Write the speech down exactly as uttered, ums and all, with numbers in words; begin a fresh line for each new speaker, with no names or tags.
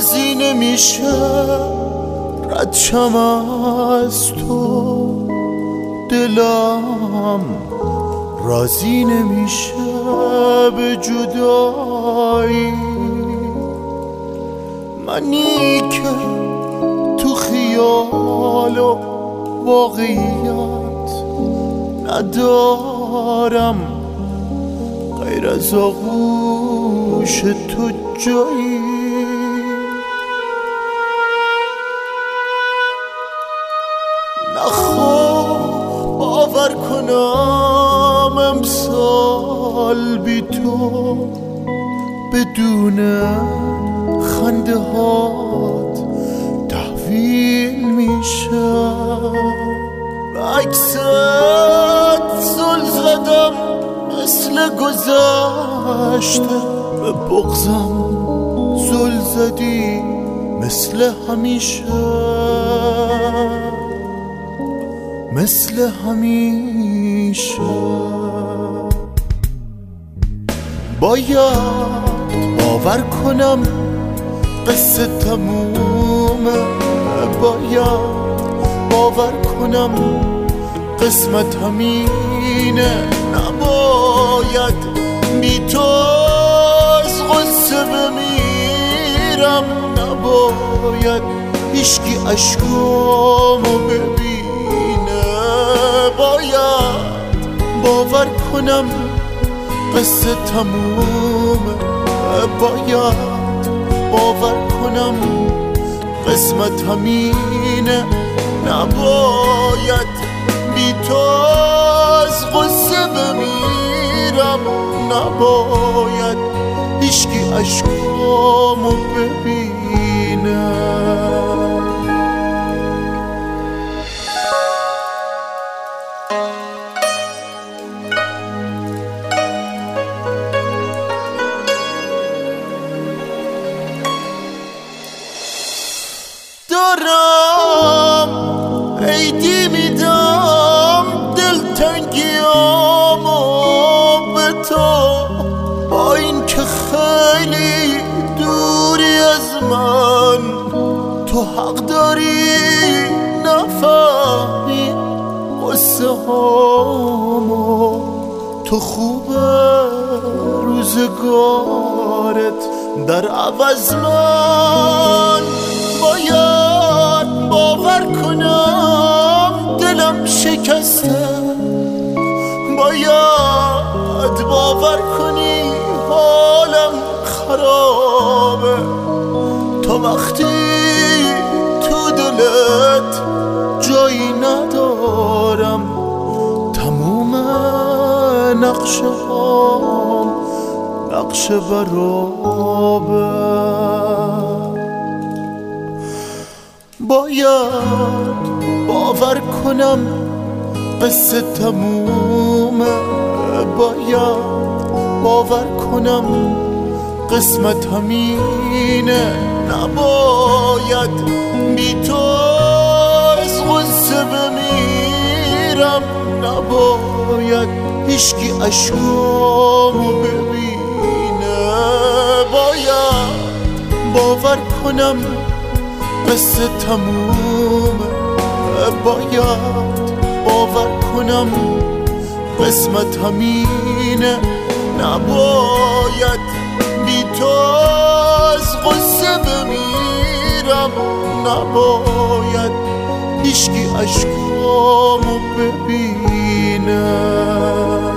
راضی نمیشه رد شم از تو، دلم راضی نمیشه به جدایی. منی که تو خیال و واقعیت ندارم غیر از آغوش تو جایی. نخواه باور کنم امسال بی تو بدون خنده هات تحویل میشه. عکست زل زدم مثل گذشته، به بغضم زل زدی مثل همیشه، مثل همیشه. باید باور کنم قصه تمومه، باید باور کنم قسمت همینه. نباید بی تو از غصه بمیرم، نباید هیچکی عشقامو ببینه. باید باور کنم قصه تمومه، باید باور کنم قسمت همینه. نباید بی تو از غصه بمیرم، نباید هیچکی عشقامو ببینه. دارم عیدی میدم دلتنگیامو به تو، با این که خیلی دوری از من. تو حق داری نفهمی قصه هامو، تو خوبه روزگارت در عوض من. باید باور کنم دلم شکسته، باید باور کنی حالم خرابه. تا وقتی تو دلت جایی ندارم، تموم نقشه هام نقشه برابه. باید باور کنم قصه تمومه، باید باور کنم قسمت همینه. نباید بی تو از غصه بمیرم، نباید هیچکی عشقامو ببینه. باید باور کنم قصه تمومه، باید باور کنم قسمت همینه. نباید بی تو از غصه بمیرم، نباید هیچکی عشقامو ببینه.